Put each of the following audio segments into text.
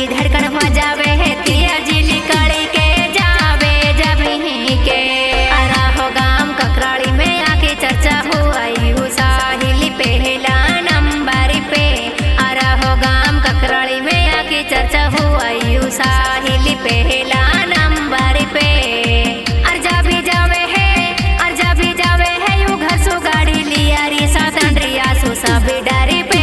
की धड़कन हो जावे है तिया जी निकल के जावे जब ही के अरा हो गाम ककराड़ी में आके चर्चा हुआ यू साहिल पहला नंबर पे अरा हो गाम ककराड़ी में आके चर्चा हुआ यू साहिल पहला नंबर पे अर्जा भी जावे है यू घर सो गाड़ी लिया री सातन रिया सो सब डरे पे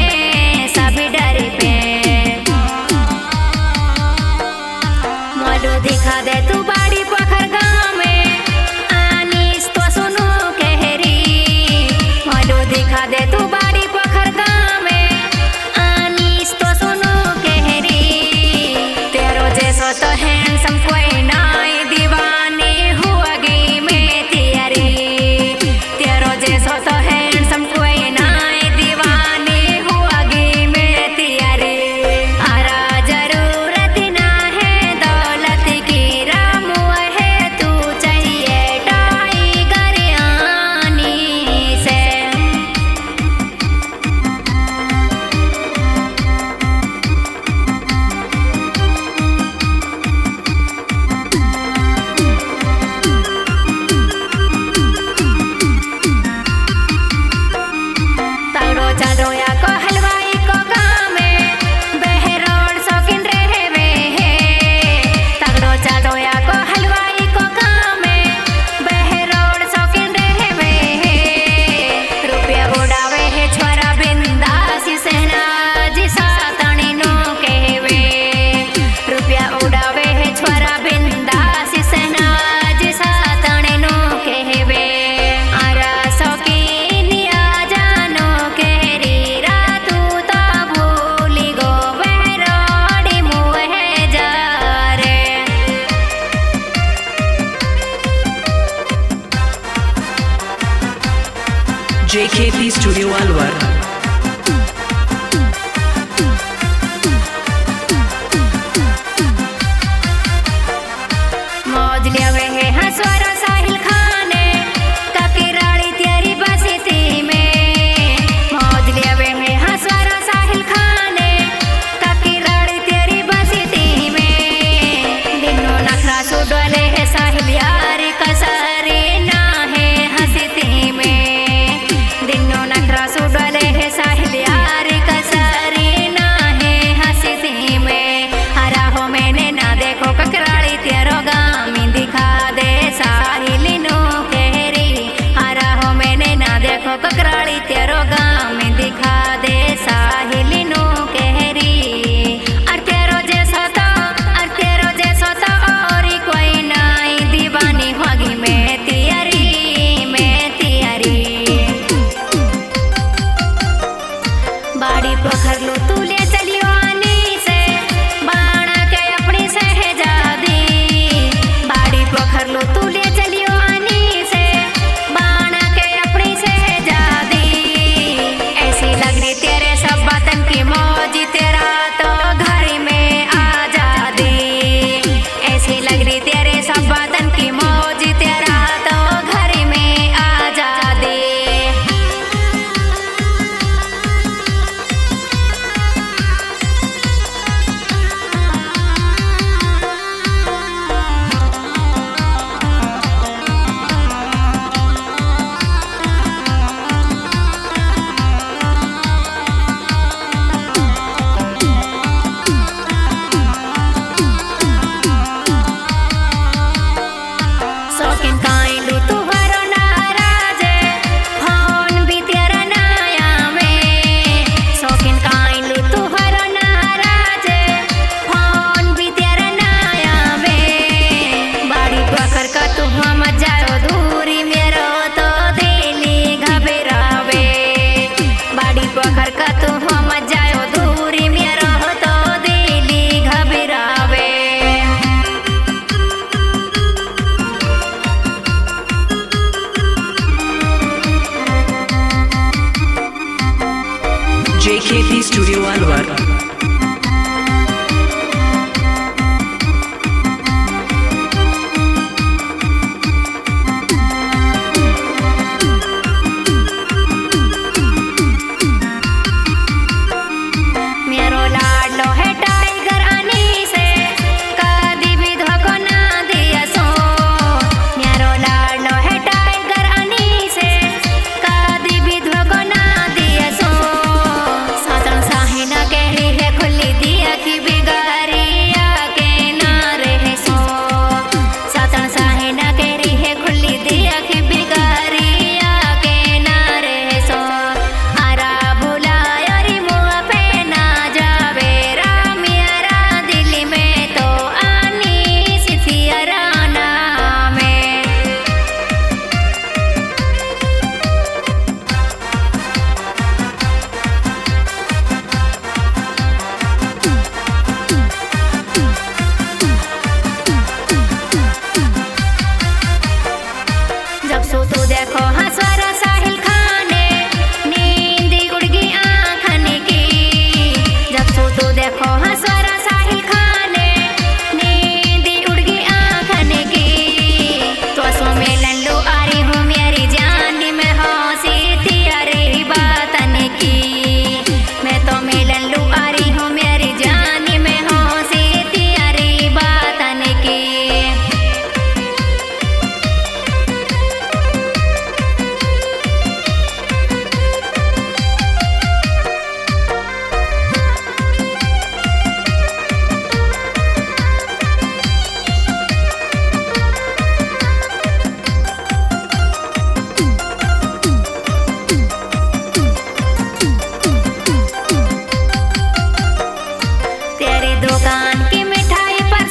दिखा दे तू बाड़ी पोखर गाँव में आनीस तो सुनो कहरी मालो दिखा दे तू बाड़ी पोखर गाँव में आनीस तो सुनो कहरी तेरो जैसो तो हैंडसम कोई नाई दीवाने हुआ गई में तेरी तेरो जैसो तो हैंडसम कोई नाई दीवाने हुआ गई में तेरी आरा जरूरत ना है दौलत की JKP Studio Alwar. मौज लियावे है हंसवारा साहिल खाने ककराड़ी तेरी बसती में मौज लियावे है हंसवारा साहिल खाने ककराड़ी तेरी बसती में दिनों नखरा सुडले है साहिल यार कसरे ना है हंसती में दिनों नखरा सुडले है साहिल यार कसरे ना है हंसती में हरा हो मैंने ना देखो ककराड़ी तेरो गा